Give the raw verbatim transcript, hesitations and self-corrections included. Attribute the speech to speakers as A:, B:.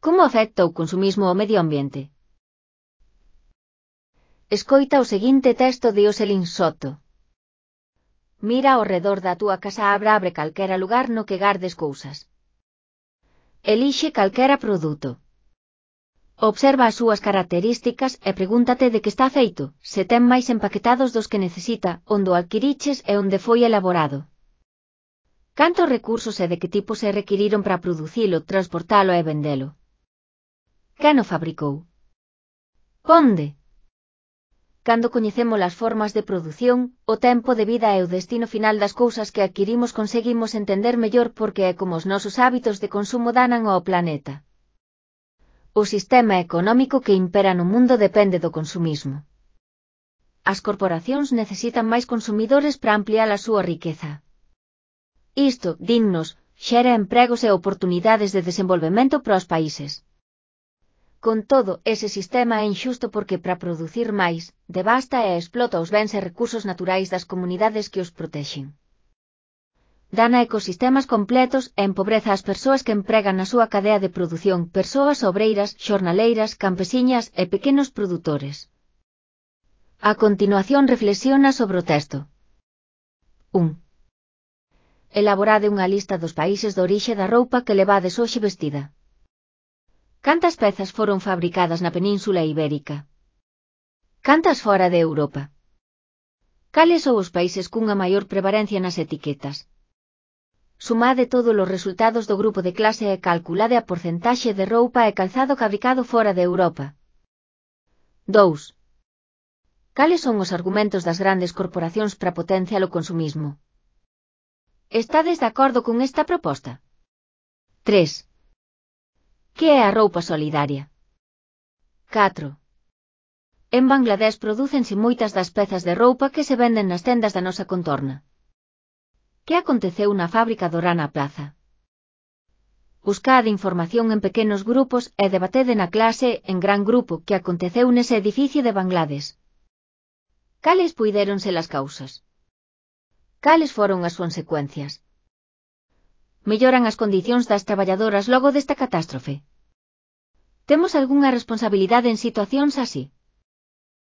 A: Como afecta o consumismo ao medio ambiente? Escoita o seguinte texto de Oselin Soto. Mira ao redor da túa casa, abre abre calquera lugar no que gardes cousas. Elixe calquera produto. Observa as súas características e pregúntate de que está feito, se ten máis empaquetados dos que necesita, onde o adquiriches e onde foi elaborado. Cantos recursos e de que tipo se requiriron para producilo, transportalo e vendelo? Quen o fabricou? Onde? Cando coñecemos as formas de produción, o tempo de vida e o destino final das cousas que adquirimos, conseguimos entender mellor por que é como os nosos hábitos de consumo danan ao planeta. O sistema económico que impera no mundo depende do consumismo. As corporacións necesitan máis consumidores para ampliar a súa riqueza. Isto, dinnos, xera empregos e oportunidades de desenvolvemento para os países. Con todo, ese sistema é inxusto porque para producir máis, devasta e explota os bens e recursos naturais das comunidades que os protexen. Dana ecosistemas completos e empobreza as persoas que empregan na súa cadea de produción, persoas obreiras, xornaleiras, campesiñas e pequenos produtores. A continuación reflexiona sobre o texto. un. Elaborade unha lista dos países de orixe da roupa que levades hoxe vestida. Cantas pezas foron fabricadas na Península Ibérica? Cantas fora de Europa? Cales son os países cunha maior prevalencia nas etiquetas? Sumade todos os resultados do grupo de clase e calculade a porcentaxe de roupa e calzado fabricado fora de Europa. dous. Cales son os argumentos das grandes corporacións para potenciar o consumismo? Estades de acordo con esta proposta? tres. Que é a roupa solidaria? catro. En Bangladesh prodúcense moitas das pezas de roupa que se venden nas tendas da nosa contorna. Que aconteceu na fábrica do Rana Plaza? Buscade información en pequenos grupos e debatede na clase en gran grupo que aconteceu nese edificio de Bangladesh. Cales puideron ser as causas? Cales foron as consecuencias? Melloran as condicións das traballadoras logo desta catástrofe? Temos algunha responsabilidade en situacións así?